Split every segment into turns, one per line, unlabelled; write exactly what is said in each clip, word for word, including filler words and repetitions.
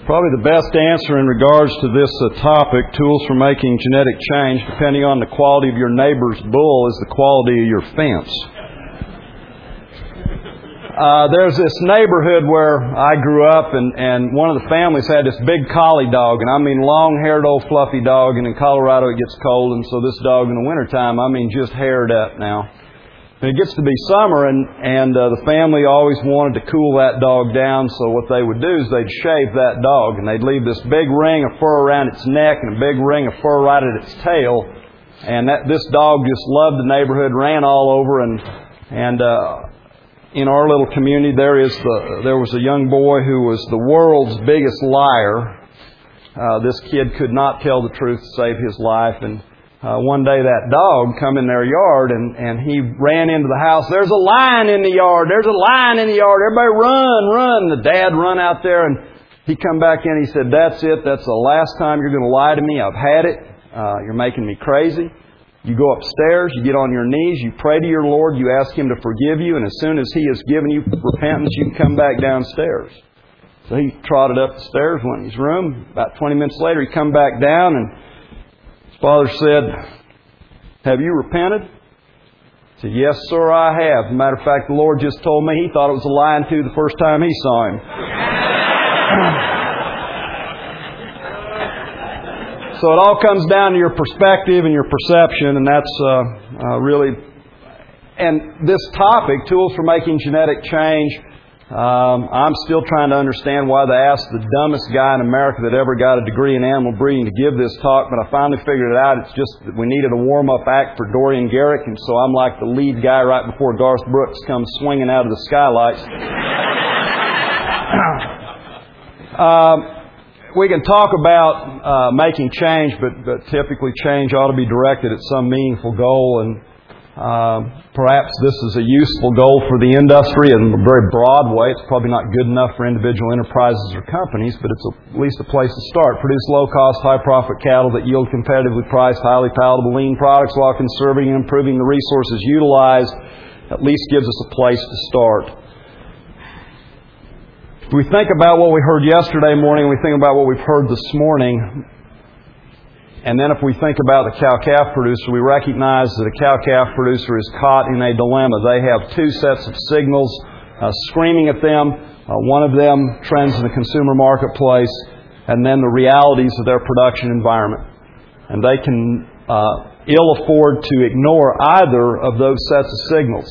Probably the best answer in regards to this uh, topic, tools for making genetic change, depending on the quality of your neighbor's bull, is the quality of your fence. Uh, there's this neighborhood where I grew up, and, and one of the families had this big collie dog, and I mean long-haired old fluffy dog, and in Colorado it gets cold, and so this dog in the wintertime, I mean just haired up now. And it gets to be summer, and, and uh, the family always wanted to cool that dog down, so what they would do is they'd shave that dog, and they'd leave this big ring of fur around its neck and a big ring of fur right at its tail. And that, this dog just loved the neighborhood, ran all over, and and uh, in our little community there is the there was a young boy who was the world's biggest liar. Uh, this kid could not tell the truth to save his life, and Uh, one day that dog come in their yard and, and he ran into the house. There's a lion in the yard. There's a lion in the yard. Everybody run, run. The dad run out there and he come back in. He said, that's it. That's the last time you're going to lie to me. I've had it. Uh, you're making me crazy. You go upstairs. You get on your knees. You pray to your Lord. You ask Him to forgive you. And as soon as He has given you repentance, you can come back downstairs. So he trotted up the stairs, went in his room. About twenty minutes later, he come back down and Father said, have you repented? He said, yes, sir, I have. As a matter of fact, the Lord just told me he thought it was a lion too the first time he saw him. So it all comes down to your perspective and your perception, and that's uh, uh, really... And this topic, tools for making genetic change, Um, I'm still trying to understand why they asked the dumbest guy in America that ever got a degree in animal breeding to give this talk, but I finally figured it out. It's just that we needed a warm-up act for Dorian Garrick, and so I'm like the lead guy right before Garth Brooks comes swinging out of the skylights. um, we can talk about uh, making change, but, but typically change ought to be directed at some meaningful goal, and Uh, perhaps this is a useful goal for the industry in a very broad way. It's probably not good enough for individual enterprises or companies, but it's a, at least a place to start. Produce low-cost, high-profit cattle that yield competitively priced, highly palatable, lean products while conserving and improving the resources utilized at least gives us a place to start. If we think about what we heard yesterday morning, we think about what we've heard this morning, and then if we think about the cow-calf producer, we recognize that a cow-calf producer is caught in a dilemma. They have two sets of signals uh, screaming at them. Uh, one of them, trends in the consumer marketplace, and then the realities of their production environment. And they can uh, ill afford to ignore either of those sets of signals.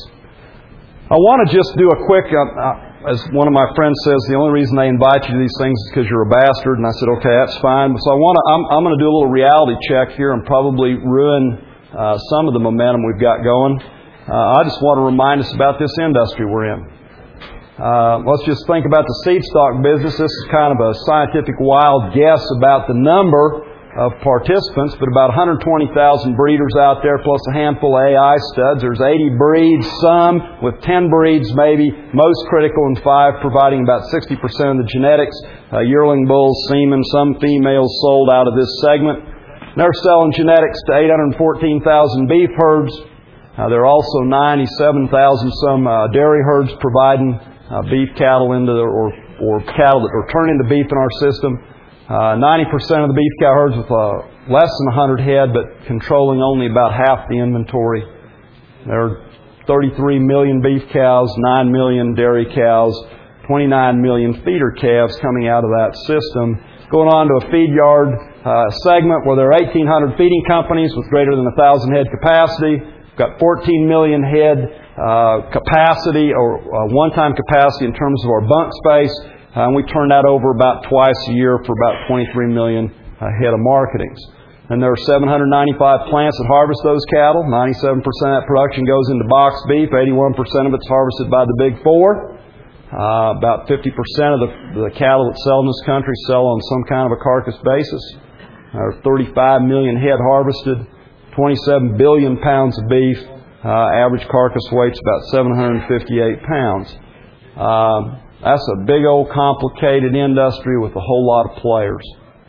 I want to just do a quick... Uh, As one of my friends says, the only reason they invite you to these things is because you're a bastard. And I said, okay, that's fine. So I want to, I'm, I'm going to do a little reality check here and probably ruin uh, some of the momentum we've got going. Uh, I just want to remind us about this industry we're in. Uh, let's just think about the seed stock business. This is kind of a scientific wild guess about the number of participants, but about one hundred twenty thousand breeders out there, plus a handful of A I studs. There's eighty breeds, some with ten breeds maybe, most critical in five, providing about sixty percent of the genetics. Uh, yearling bulls, semen, some females sold out of this segment. They're selling genetics to eight hundred fourteen thousand beef herds. Uh, there are also ninety-seven thousand some uh, dairy herds providing uh, beef cattle into the, or, or cattle that are turned into beef in our system. Uh, ninety percent of the beef cow herds with uh, less than one hundred head, but controlling only about half the inventory. There are thirty-three million beef cows, nine million dairy cows, twenty-nine million feeder calves coming out of that system. Going on to a feed yard uh, segment where there are eighteen hundred feeding companies with greater than one thousand head capacity. We've got fourteen million head uh, capacity, or uh, one-time capacity in terms of our bunk space. Uh, and we turn that over about twice a year for about twenty-three million uh, head of marketings. And there are seven hundred ninety-five plants that harvest those cattle. ninety-seven percent of that production goes into box beef. eighty-one percent of it's harvested by the Big Four. Uh, about fifty percent of the, the cattle that sell in this country sell on some kind of a carcass basis. There are thirty-five million head harvested, twenty-seven billion pounds of beef. Uh, average carcass weight's about seven hundred fifty-eight pounds. Uh, That's a big old complicated industry with a whole lot of players.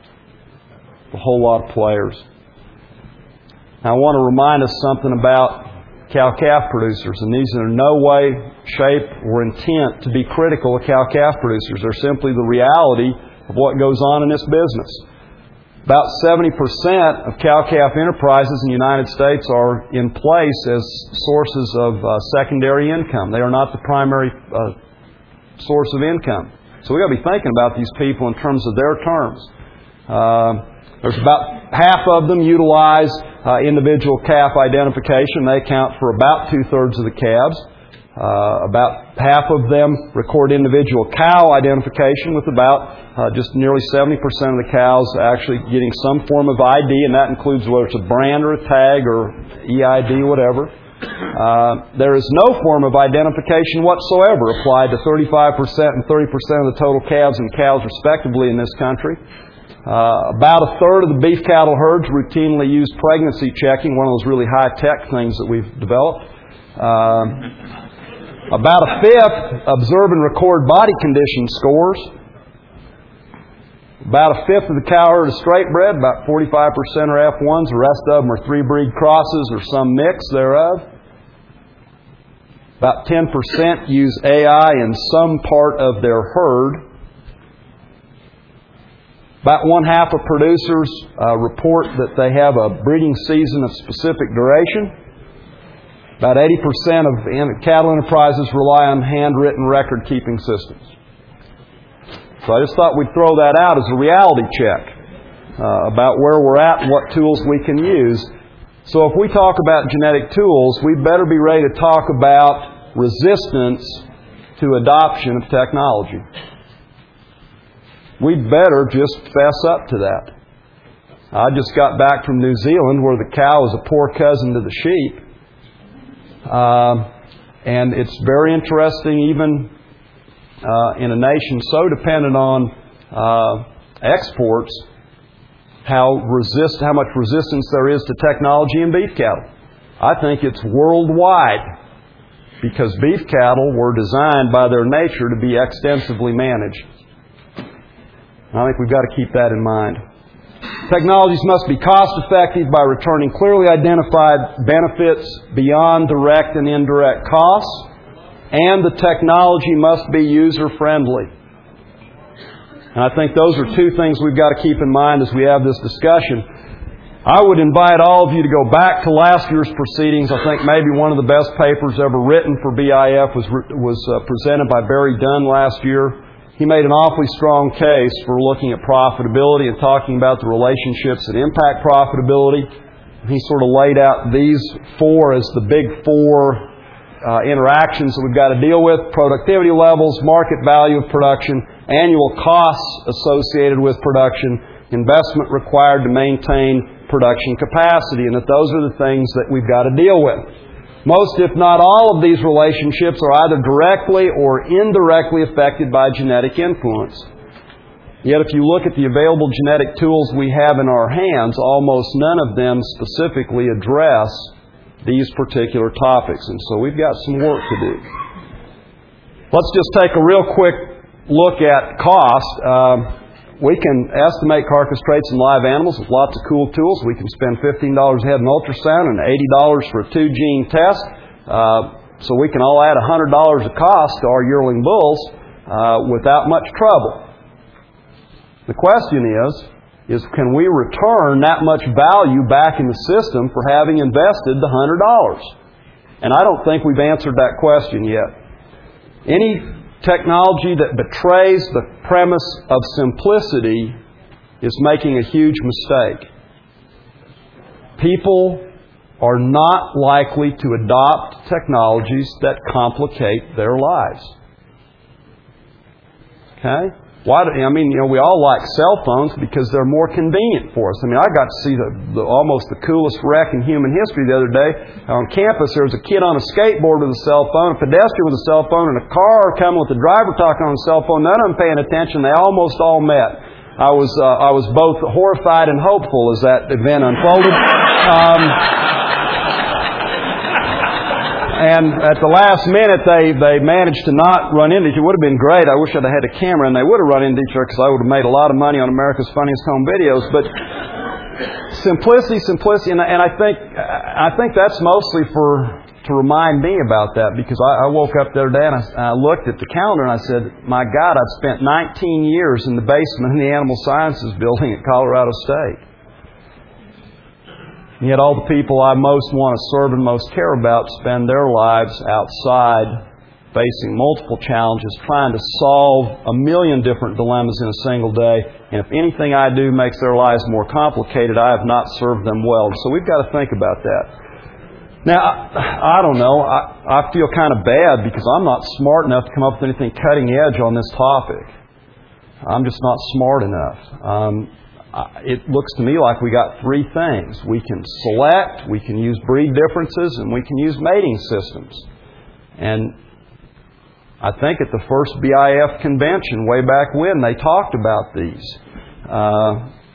A whole lot of players. Now I want to remind us something about cow-calf producers, and these are in no way, shape, or intent to be critical of cow-calf producers. They're simply the reality of what goes on in this business. About seventy percent of cow-calf enterprises in the United States are in place as sources of uh, secondary income. They are not the primary uh, source of income. So we've got to be thinking about these people in terms of their terms. Uh, there's about half of them utilize uh, individual calf identification. They account for about two-thirds of the calves. Uh, about half of them record individual cow identification, with about uh, just nearly seventy percent of the cows actually getting some form of I D, and that includes whether it's a brand or a tag or E I D, whatever. Uh, there is no form of identification whatsoever applied to thirty-five percent and thirty percent of the total calves and cows respectively in this country. Uh, about a third of the beef cattle herds routinely use pregnancy checking, one of those really high-tech things that we've developed. Uh, About a fifth observe and record body condition scores. About a fifth of the cow herd is straight bred. About forty-five percent are F ones. The rest of them are three breed crosses or some mix thereof. About ten percent use A I in some part of their herd. About one half of producers uh, report that they have a breeding season of specific duration. About eighty percent of cattle enterprises rely on handwritten record-keeping systems. So I just thought we'd throw that out as a reality check uh, about where we're at and what tools we can use. So if we talk about genetic tools, we better be ready to talk about resistance to adoption of technology. We'd better just fess up to that. I just got back from New Zealand, where the cow is a poor cousin to the sheep. Uh, and it's very interesting, even uh, in a nation so dependent on uh, exports, how resist how much resistance there is to technology in beef cattle. I think it's worldwide, because beef cattle were designed by their nature to be extensively managed. I think we've got to keep that in mind. Technologies must be cost-effective by returning clearly identified benefits beyond direct and indirect costs, and the technology must be user-friendly. And I think those are two things we've got to keep in mind as we have this discussion. I would invite all of you to go back to last year's proceedings. I think maybe one of the best papers ever written for B I F was, was uh, presented by Barry Dunn last year. He made an awfully strong case for looking at profitability and talking about the relationships that impact profitability. He sort of laid out these four as the big four uh, interactions that we've got to deal with: productivity levels, market value of production, annual costs associated with production, investment required to maintain production capacity, and that those are the things that we've got to deal with. Most, if not all, of these relationships are either directly or indirectly affected by genetic influence. Yet if you look at the available genetic tools we have in our hands, almost none of them specifically address these particular topics. And so we've got some work to do. Let's just take a real quick look at cost. Uh, we can estimate carcass traits in live animals with lots of cool tools. We can spend fifteen dollars a head in ultrasound and eighty dollars for a two-gene test. Uh, so we can all add one hundred dollars of cost to our yearling bulls uh, without much trouble. The question is, is can we return that much value back in the system for having invested the one hundred dollars? And I don't think we've answered that question yet. Any technology that betrays the premise of simplicity is making a huge mistake. People are not likely to adopt technologies that complicate their lives. Okay? Why do, I mean, you know, we all like cell phones because they're more convenient for us. I mean, I got to see the, the almost the coolest wreck in human history the other day. On campus, there was a kid on a skateboard with a cell phone, a pedestrian with a cell phone, and a car coming with the driver talking on a cell phone. None of them paying attention. They almost all met. I was uh, I was both horrified and hopeful as that event unfolded. Um, And at the last minute, they, they managed to not run into each other. It would have been great. I wish I'd had a camera, and they would have run into each other because I would have made a lot of money on America's Funniest Home Videos. But simplicity, simplicity, and, and I think I think that's mostly for to remind me about that, because I, I woke up the other day and I, I looked at the calendar and I said, my God, I've spent nineteen years in the basement in the Animal Sciences building at Colorado State. And yet all the people I most want to serve and most care about spend their lives outside, facing multiple challenges, trying to solve a million different dilemmas in a single day. And if anything I do makes their lives more complicated, I have not served them well. So we've got to think about that. Now, I, I don't know. I, I feel kind of bad because I'm not smart enough to come up with anything cutting edge on this topic. I'm just not smart enough. Um, it looks to me like we got three things. We can select, we can use breed differences, and we can use mating systems. And I think at the first B I F convention way back when, they talked about these. Uh,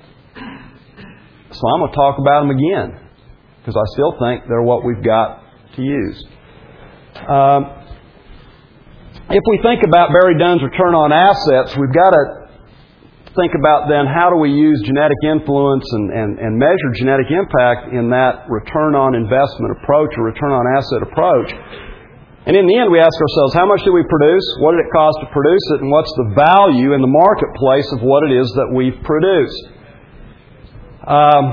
so I'm going to talk about them again, because I still think they're what we've got to use. Um, if we think about Barry Dunn's return on assets, we've got to think about then how do we use genetic influence and, and, and measure genetic impact in that return on investment approach or return on asset approach. And in the end, we ask ourselves, how much do we produce? What did it cost to produce it? And what's the value in the marketplace of what it is that we've produced? Um,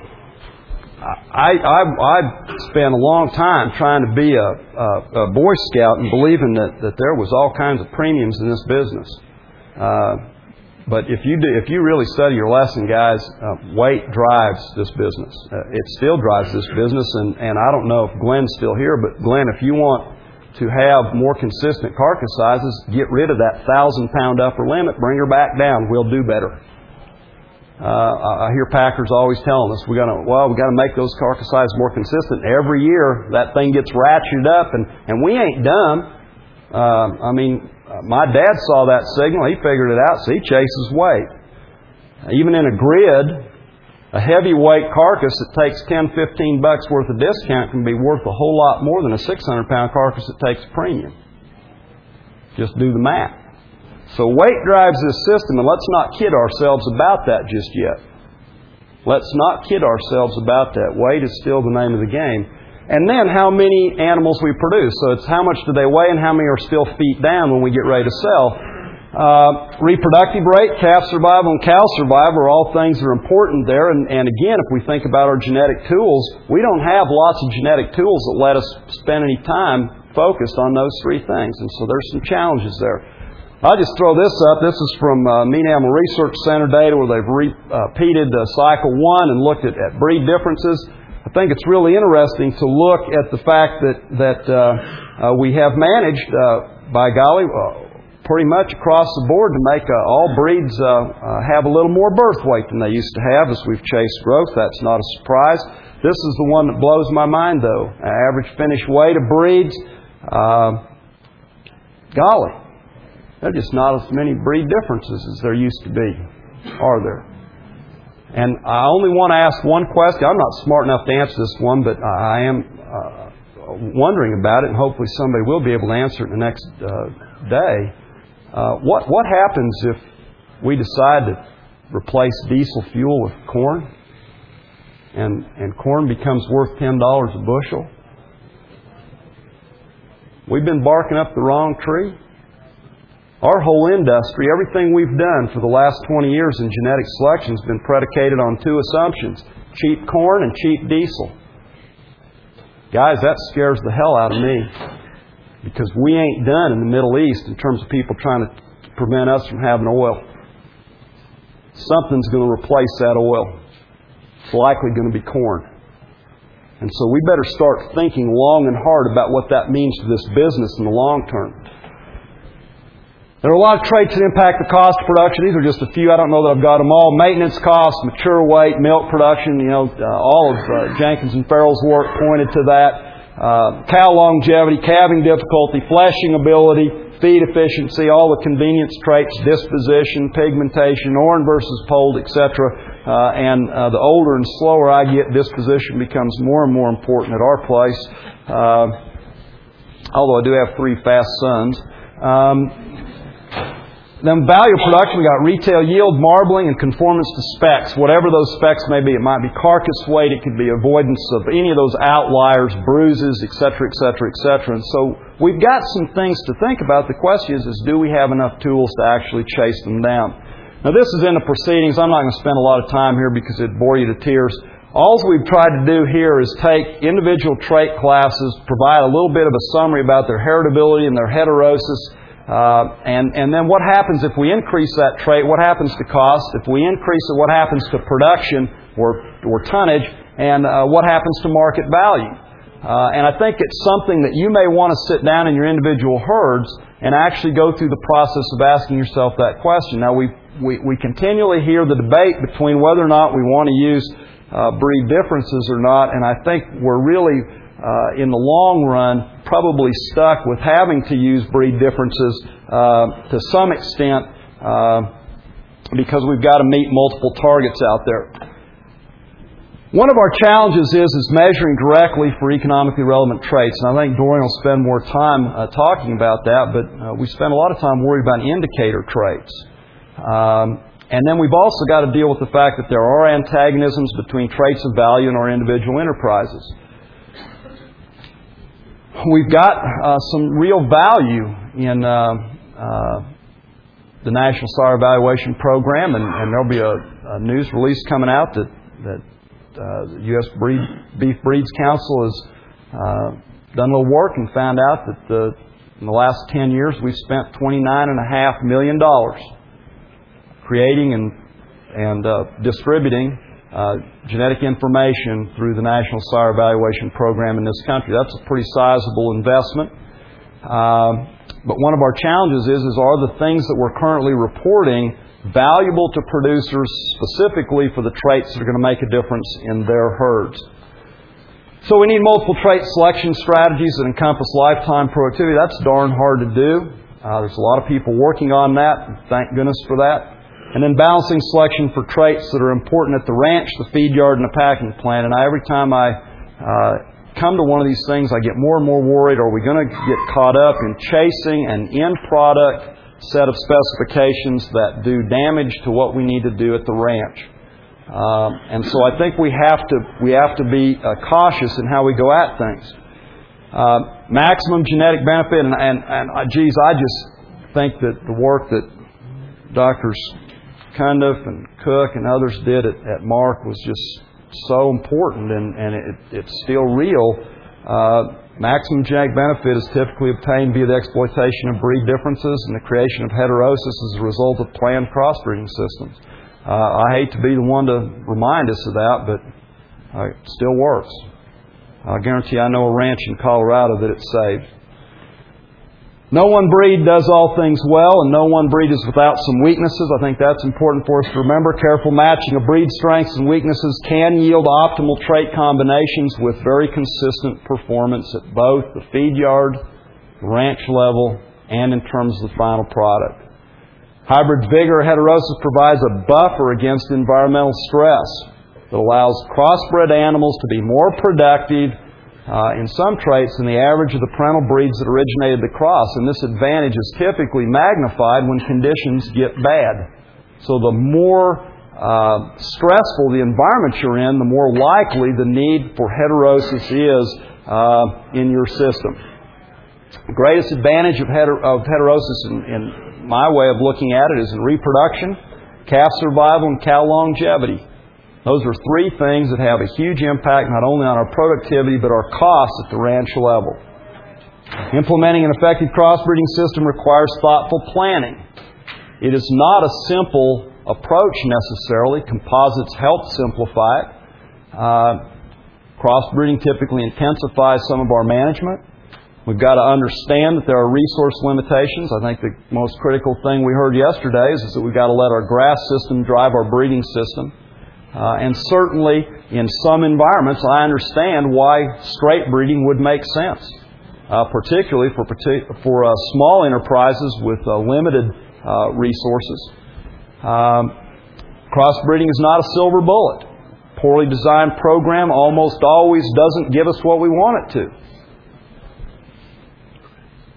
I, I, I spent a long time trying to be a, a, a Boy Scout and believing that, that there was all kinds of premiums in this business. Uh, but if you do, if you really study your lesson, guys, uh, weight drives this business. Uh, it still drives this business, and, and I don't know if Glenn's still here, but Glenn, if you want to have more consistent carcass sizes, get rid of that thousand pound upper limit, bring her back down. We'll do better. Uh, I hear packers always telling us we got to well we got to make those carcass sizes more consistent. Every year that thing gets ratcheted up, and and we ain't dumb. Uh, I mean, my dad saw that signal. He figured it out, so he chases weight. Even in a grid, a heavyweight carcass that takes ten, fifteen bucks worth of discount can be worth a whole lot more than a six hundred pound carcass that takes a premium. Just do the math. So weight drives this system, and let's not kid ourselves about that just yet. Let's not kid ourselves about that. Weight is still the name of the game. And then how many animals we produce. So it's how much do they weigh and how many are still feet down when we get ready to sell. Uh, reproductive rate, calf survival, and cow survival are all things that are important there. And, and again, if we think about our genetic tools, we don't have lots of genetic tools that let us spend any time focused on those three things. And so there's some challenges there. I'll just throw this up. This is from uh, Meat Animal Research Center data where they've re- uh, repeated uh, cycle one and looked at, at breed differences. I think it's really interesting to look at the fact that that uh, uh, we have managed, uh, by golly, uh, pretty much across the board to make uh, all breeds uh, uh, have a little more birth weight than they used to have as we've chased growth. That's not a surprise. This is the one that blows my mind, though. Uh, average finished weight of breeds, uh, golly, there are just not as many breed differences as there used to be, are there? And I only want to ask one question. I'm not smart enough to answer this one, but I am uh, wondering about it, and hopefully somebody will be able to answer it the next uh, day. Uh, what what happens if we decide to replace diesel fuel with corn, and and corn becomes worth ten dollars a bushel? We've been barking up the wrong tree. Our whole industry, everything we've done for the last twenty years in genetic selection has been predicated on two assumptions: cheap corn and cheap diesel. Guys, that scares the hell out of me, because we ain't done in the Middle East in terms of people trying to prevent us from having oil. Something's going to replace that oil. It's likely going to be corn. And so we better start thinking long and hard about what that means to this business in the long term. There are a lot of traits that impact the cost of production. These are just a few. I don't know that I've got them all. Maintenance costs, mature weight, milk production. You know, uh, all of uh, Jenkins and Farrell's work pointed to that. Uh, cow longevity, calving difficulty, fleshing ability, feed efficiency, all the convenience traits, disposition, pigmentation, Orne versus Polled, et cetera. Uh, and uh, the older and slower I get, disposition becomes more and more important at our place. Uh, although I do have three fast sons. Um, Then value of production, we got retail yield, marbling, and conformance to specs. Whatever those specs may be. It might be carcass weight, it could be avoidance of any of those outliers, bruises, et cetera, et cetera, et cetera. And so we've got some things to think about. The question is, is do we have enough tools to actually chase them down? Now this is in the proceedings. I'm not going to spend a lot of time here because it'd bore you to tears. All we've tried to do here is take individual trait classes, provide a little bit of a summary about their heritability and their heterosis. Uh, and, and then what happens if we increase that trait? What happens to cost? If we increase it, what happens to production or, or tonnage? And uh, what happens to market value? Uh, and I think it's something that you may want to sit down in your individual herds and actually go through the process of asking yourself that question. Now, we, we, we continually hear the debate between whether or not we want to use uh, breed differences or not, and I think we're really Uh, in the long run, probably stuck with having to use breed differences uh, to some extent uh, because we've got to meet multiple targets out there. One of our challenges is, is measuring directly for economically relevant traits. And I think Dorian will spend more time uh, talking about that, but uh, we spend a lot of time worried about indicator traits. Um, and then we've also got to deal with the fact that there are antagonisms between traits of value in our individual enterprises. We've got uh, some real value in uh, uh, the National Sire Evaluation Program, and, and there'll be a, a news release coming out that, that uh, the U S Breed, Beef Breeds Council has uh, done a little work and found out that the, in the last ten years we've spent twenty-nine point five million dollars creating and, and uh, distributing Uh, genetic information through the National Sire Evaluation Program in this country. That's a pretty sizable investment. Uh, but one of our challenges is, is are the things that we're currently reporting valuable to producers specifically for the traits that are going to make a difference in their herds? So we need multiple trait selection strategies that encompass lifetime productivity. That's darn hard to do. Uh, there's a lot of people working on that. Thank goodness for that. And then balancing selection for traits that are important at the ranch, the feed yard, and the packing plant. And I, every time I uh, come to one of these things, I get more and more worried. Are we going to get caught up in chasing an end product set of specifications that do damage to what we need to do at the ranch? Um, and so I think we have to we have to be uh, cautious in how we go at things. Uh, maximum genetic benefit, and, and, and uh, geez, I just think that the work that Doctors Cundiff and Cook and others did at, at Mark was just so important, and, and it, it's still real. Uh, maximum genetic benefit is typically obtained via the exploitation of breed differences and the creation of heterosis as a result of planned crossbreeding systems. Uh, I hate to be the one to remind us of that, but uh, it still works. I guarantee I know a ranch in Colorado that it saved. No one breed does all things well, and no one breed is without some weaknesses. I think that's important for us to remember. Careful matching of breed strengths and weaknesses can yield optimal trait combinations with very consistent performance at both the feed yard, the ranch level, and in terms of the final product. Hybrid vigor or heterosis provides a buffer against environmental stress that allows crossbred animals to be more productive Uh, in some traits than the average of the parental breeds that originated the cross. And this advantage is typically magnified when conditions get bad. So the more uh, stressful the environment you're in, the more likely the need for heterosis is uh, in your system. The greatest advantage of, heter- of heterosis, in, in my way of looking at it, is in reproduction, calf survival, and cow longevity. Those are three things that have a huge impact not only on our productivity but our costs at the ranch level. Implementing an effective crossbreeding system requires thoughtful planning. It is not a simple approach necessarily. Composites help simplify it. Uh, crossbreeding typically intensifies some of our management. We've got to understand that there are resource limitations. I think the most critical thing we heard yesterday is, is that we've got to let our grass system drive our breeding system. Uh, and certainly, in some environments, I understand why straight breeding would make sense, uh, particularly for for uh, small enterprises with uh, limited uh, resources. Um, crossbreeding is not a silver bullet. Poorly designed program almost always doesn't give us what we want it to.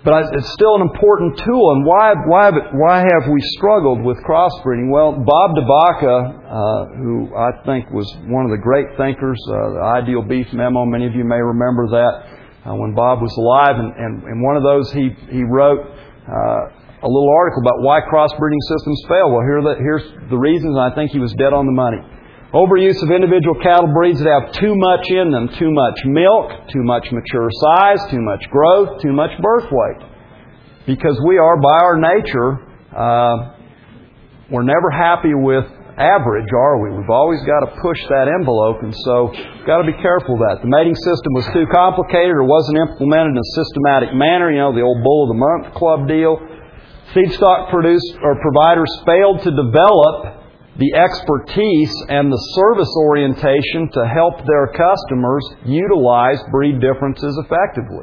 But it's still an important tool. And why why why have we struggled with crossbreeding? Well, Bob DeBaca, uh, who I think was one of the great thinkers, uh, the Ideal Beef Memo, many of you may remember that uh, when Bob was alive. And, and, and one of those he, he wrote uh, a little article about why crossbreeding systems fail. Well, here are the, here's the reasons, and I think he was dead on the money. Overuse of individual cattle breeds that have too much in them. Too much milk, too much mature size, too much growth, too much birth weight. Because we are, by our nature, uh, we're never happy with average, are we? We've always got to push that envelope, and so we've got to be careful of that. The mating system was too complicated or wasn't implemented in a systematic manner. You know, the old Bull of the Month Club deal. Feedstock produced or providers failed to develop the expertise and the service orientation to help their customers utilize breed differences effectively.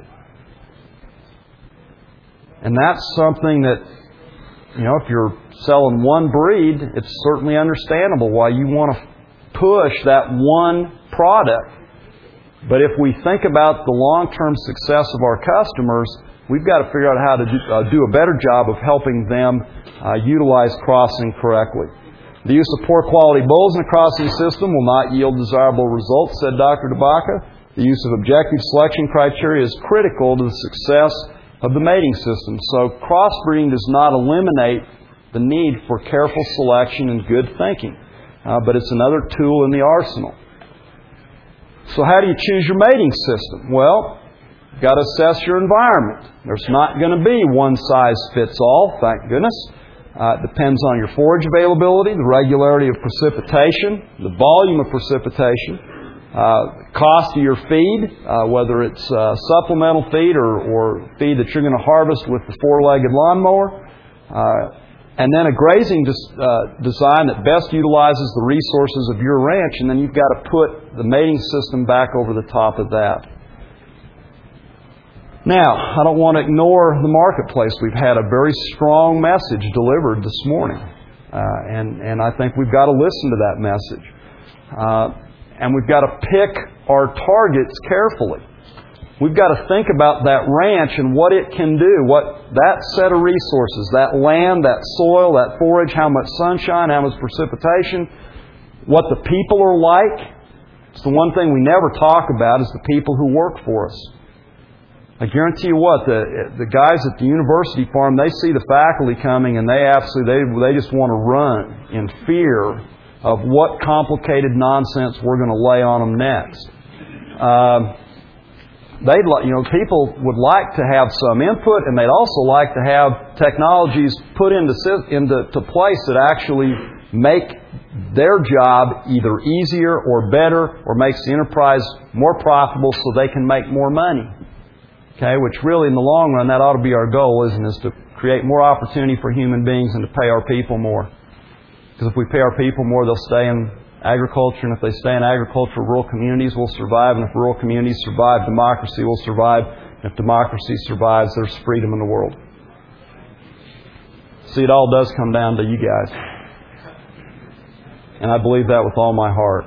And that's something that, you know, if you're selling one breed, it's certainly understandable why you want to push that one product. But if we think about the long-term success of our customers, we've got to figure out how to do, uh, do a better job of helping them uh, utilize crossing correctly. The use of poor quality bulls in a crossing system will not yield desirable results, said Doctor DeBaca. The use of objective selection criteria is critical to the success of the mating system. So crossbreeding does not eliminate the need for careful selection and good thinking, uh, but it's another tool in the arsenal. So how do you choose your mating system? Well, you've got to assess your environment. There's not going to be one size fits all, thank goodness. Uh, it depends on your forage availability, the regularity of precipitation, the volume of precipitation, uh, cost of your feed, uh, whether it's uh, supplemental feed or, or feed that you're going to harvest with the four-legged lawnmower, uh, and then a grazing des- uh, design that best utilizes the resources of your ranch, and then you've got to put the mating system back over the top of that. Now, I don't want to ignore the marketplace. We've had a very strong message delivered this morning. Uh, and, and I think we've got to listen to that message. Uh, and we've got to pick our targets carefully. We've got to think about that ranch and what it can do, what that set of resources, that land, that soil, that forage, how much sunshine, how much precipitation, what the people are like. It's the one thing we never talk about is the people who work for us. I guarantee you what, the the guys at the university farm, they see the faculty coming and they absolutely, they, they just want to run in fear of what complicated nonsense we're going to lay on them next. Um, they'd like, you know, people would like to have some input, and they'd also like to have technologies put into into to place that actually make their job either easier or better, or makes the enterprise more profitable so they can make more money. Okay, which really in the long run, that ought to be our goal, isn't it? Is to create more opportunity for human beings and to pay our people more. Because if we pay our people more, they'll stay in agriculture. And if they stay in agriculture, rural communities will survive. And if rural communities survive, democracy will survive. And if democracy survives, there's freedom in the world. See, it all does come down to you guys. And I believe that with all my heart.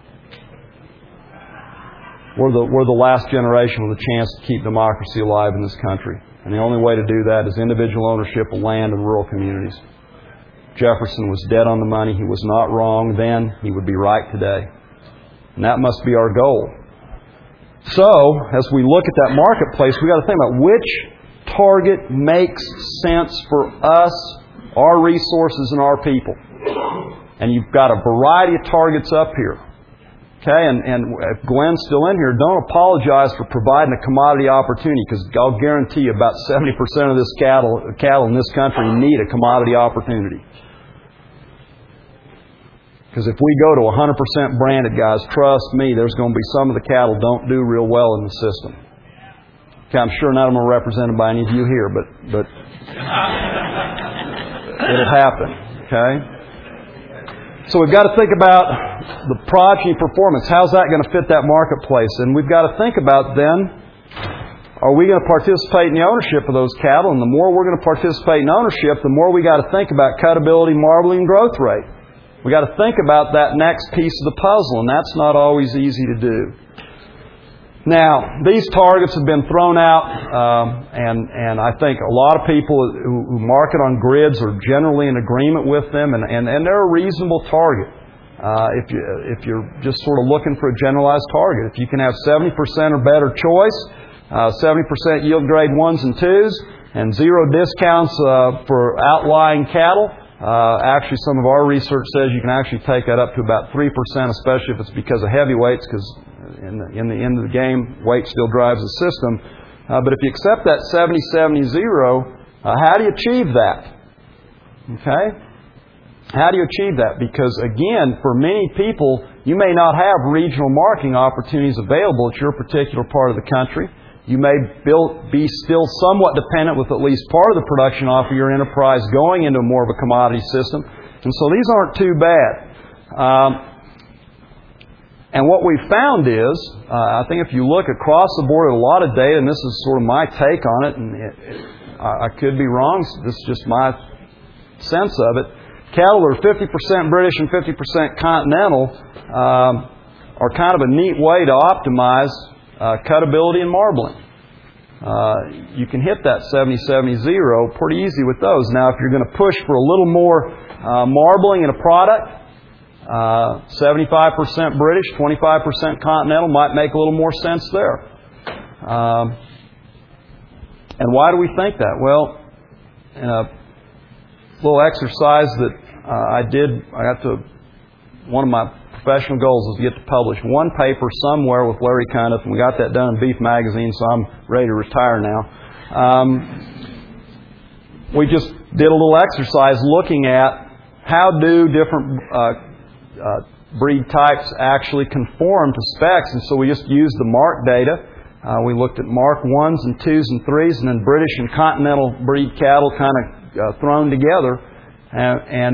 We're the, we're the last generation with a chance to keep democracy alive in this country. And the only way to do that is individual ownership of land in rural communities. Jefferson was dead on the money. He was not wrong then. He would be right today. And that must be our goal. So, as we look at that marketplace, we've got to think about which target makes sense for us, our resources, and our people. And you've got a variety of targets up here. Okay, and, and if Glenn's still in here, don't apologize for providing a commodity opportunity, because I'll guarantee you about seventy percent of this cattle, cattle in this country need a commodity opportunity. Because if we go to one hundred percent branded, guys, trust me, there's going to be some of the cattle don't do real well in the system. Okay, I'm sure none of them are represented by any of you here, but, but it'll happen. Okay? So we've got to think about the progeny performance. How's that going to fit that marketplace? And we've got to think about then, are we going to participate in the ownership of those cattle? And the more we're going to participate in ownership, the more we got to think about cutability, marbling, growth rate. We got to think about that next piece of the puzzle, and that's not always easy to do. Now, these targets have been thrown out, um, and and I think a lot of people who, who market on grids are generally in agreement with them, and, and, and they're a reasonable target. Uh, if you if you're just sort of looking for a generalized target, if you can have seventy percent or better choice, uh, seventy percent yield grade ones and twos, and zero discounts uh, for outlying cattle. Uh, actually, some of our research says you can actually take that up to about three percent, especially if it's because of heavyweights, because in the, in the end of the game, weight still drives the system. Uh, but if you accept that seventy seventy zero, uh, how do you achieve that? Okay? How do you achieve that? Because again, for many people, you may not have regional marketing opportunities available at your particular part of the country. You may build, be still somewhat dependent with at least part of the production off of your enterprise going into more of a commodity system. And so these aren't too bad. Um, and what we've found is, uh, I think if you look across the board at a lot of data, and this is sort of my take on it, and it, it, I could be wrong, this is just my sense of it, cattle that are fifty percent British and fifty percent continental um, are kind of a neat way to optimize Uh, cutability and marbling. Uh, you can hit that seventy seventy zero pretty easy with those. Now, if you're going to push for a little more uh, marbling in a product, uh, seventy-five percent British, twenty-five percent continental might make a little more sense there. Um, and why do we think that? Well, in a little exercise that uh, I did, I got to one of my professional goals is to get to publish one paper somewhere with Larry Cundiff, and we got that done in Beef Magazine, so I'm ready to retire now. Um, we just did a little exercise looking at how do different uh, uh, breed types actually conform to specs, and so we just used the mark data. Uh, we looked at mark ones and twos and threes, and then British and continental breed cattle kind of uh, thrown together, and, and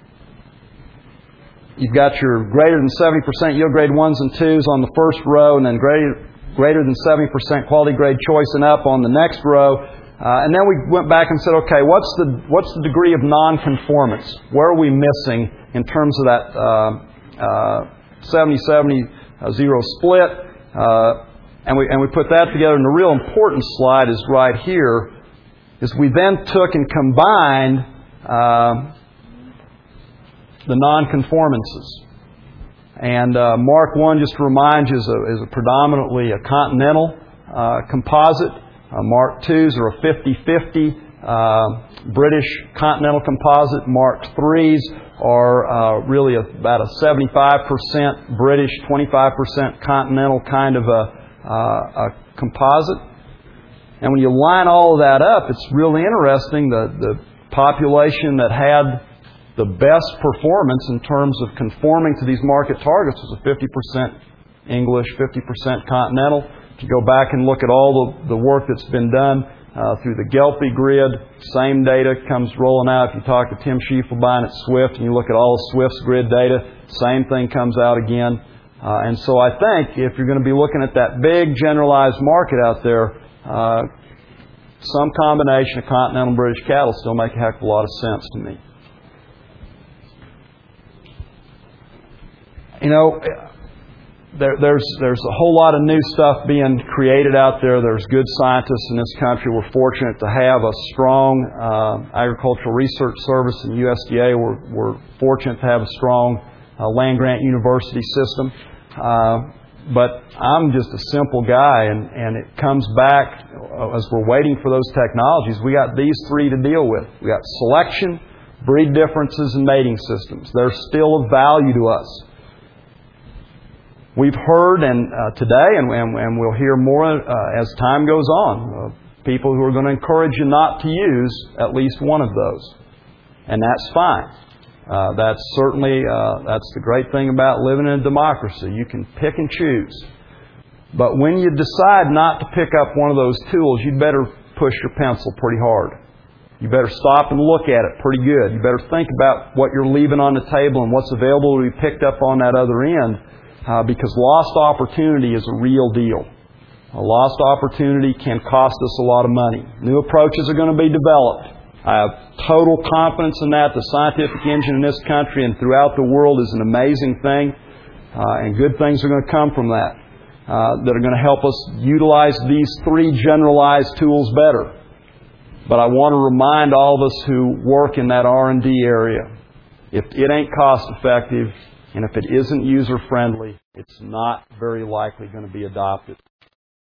you've got your greater than seventy percent yield grade ones and twos on the first row, and then greater, greater than seventy percent quality grade choice and up on the next row. Uh, and then we went back and said, okay, what's the what's the degree of non-conformance? Where are we missing in terms of that uh, uh, seventy seventy zero split? Uh, and we and we put that together. And the real important slide is right here. Is we then took and combined Uh, the non-conformances. And uh, Mark one, just to remind you, is a, is a predominantly a continental uh, composite. Uh, Mark twos are a fifty-fifty uh, British continental composite. Mark threes are uh, really a, about a seventy-five percent British, twenty-five percent continental kind of a, uh, a composite. And when you line all of that up, it's really interesting. The, the population that had the best performance in terms of conforming to these market targets was a fifty percent English, fifty percent continental. If you go back and look at all the, the work that's been done uh, through the Gelpi grid, same data comes rolling out. If you talk to Tim Schiefelbein at Swift and you look at all of Swift's grid data, same thing comes out again. Uh, and so I think if you're going to be looking at that big generalized market out there, uh, some combination of continental and British cattle still make a heck of a lot of sense to me. You know, there, there's there's a whole lot of new stuff being created out there. There's good scientists in this country. We're fortunate to have a strong uh, agricultural research service in U S D A. We're, we're fortunate to have a strong uh, land-grant university system. Uh, but I'm just a simple guy, and, and it comes back, as we're waiting for those technologies, we got these three to deal with. We got selection, breed differences, and mating systems. They're still of value to us. We've heard and uh, today, and, and, and we'll hear more uh, as time goes on, uh, people who are going to encourage you not to use at least one of those. And that's fine. Uh, that's certainly, uh, that's the great thing about living in a democracy. You can pick and choose. But when you decide not to pick up one of those tools, you'd better push your pencil pretty hard. You better stop and look at it pretty good. You better think about what you're leaving on the table and what's available to be picked up on that other end. Uh, because lost opportunity is a real deal. A lost opportunity can cost us a lot of money. New approaches are going to be developed. I have total confidence in that. The scientific engine in this country and throughout the world is an amazing thing, uh, and good things are going to come from that. uh, that are going to help us utilize these three generalized tools better. But I want to remind all of us who work in that R and D area, if it ain't cost effective and if it isn't user friendly, it's not very likely going to be adopted.